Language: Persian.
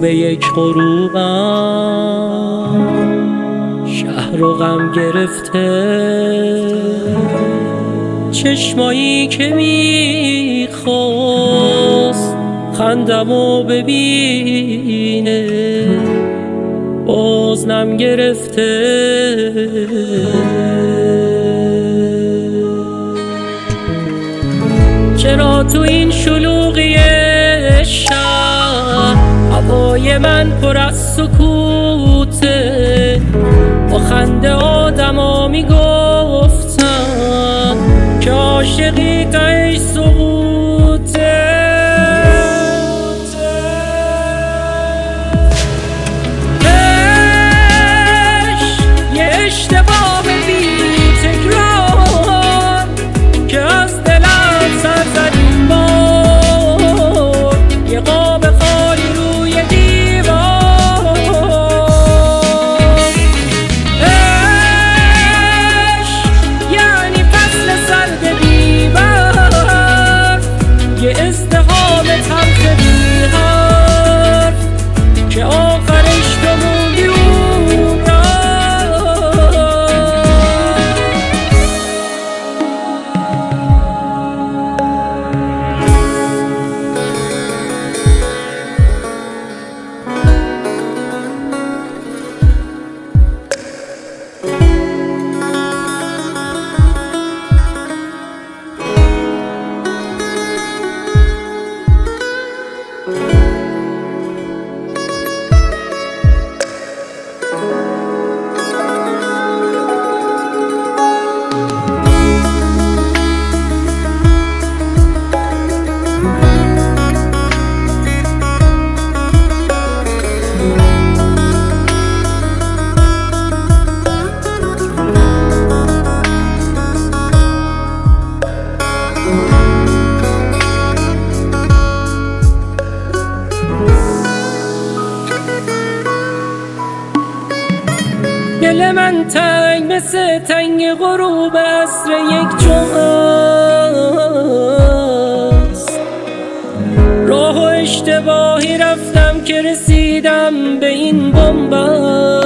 به یک غروبم شهر و غم گرفته، چشمایی که میخواست خندمو ببینه باز نم گرفته. چرا تو این شلوغی شهر هوای من پر از سکوته؟ با خنده آدما میگفتن که عاشقی تهش سقوطه. یه اشتباه بی تکرار که از دلم سر زدیم بار، یه قاب خالی روی دیوار. یعنی فصل سرد بی‌برف، یه ازدحام تلخ بی حرف که آخرش تو موندی اون دل من تنگ مثل تنگ غروب عصر یک جمعه است. راه و اشتباهی رفتم که رسیدم به این بنبست.